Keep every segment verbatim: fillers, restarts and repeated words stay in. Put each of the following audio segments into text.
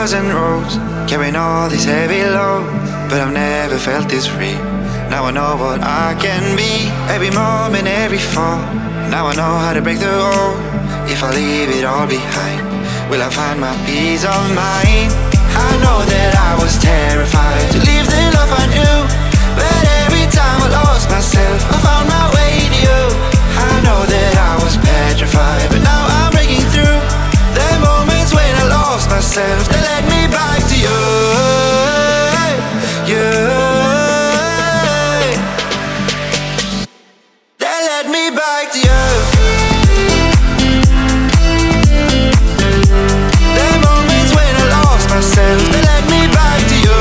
thousand roads, carrying all this heavy load, but I've never felt this free. Now I know what I can be. Every moment, every fall, now I know how to break the road. If I leave it all behind, will I find my peace of mind? I know that I was terrified to leave the love I knew, but every time I lost myself, I found my way to you. I know that I was petrified, but now I'm breaking through. The moments when I lost myself, they led me back to you. You. They led me back to you. The moments when I lost myself, they led me back to you.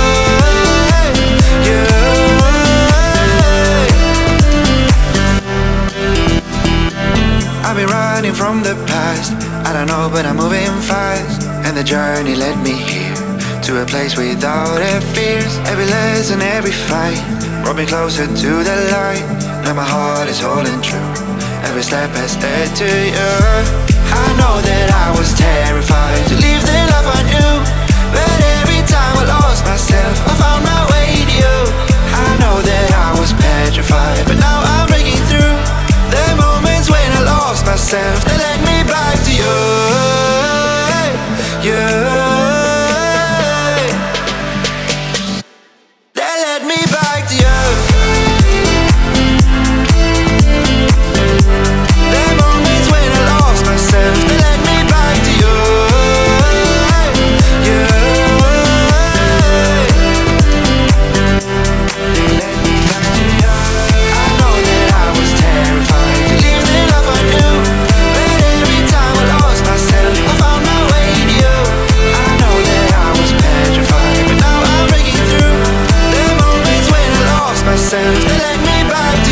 You. I've been running from the past, I don't know, but I'm moving fast, and the journey led me here, to a place without a fears. Every lesson, every fight brought me closer to the light. Now my heart is holding true, every step has led to you. I know that I was terrified to leave the love I knew, but every time I lost myself, I found my way to you. I know that I was petrified, but now I'm breaking through. The moments when I lost myself, they led me back to you. You. They led me back to you. The moments when I lost myself, they led me back to you. You. They led me back to you. I know that I was terrified to leave the love I knew, but every time I lost myself, I found my way to you. I know that I was petrified, but now I'm breaking through. The moments when I lost myself, they led me back to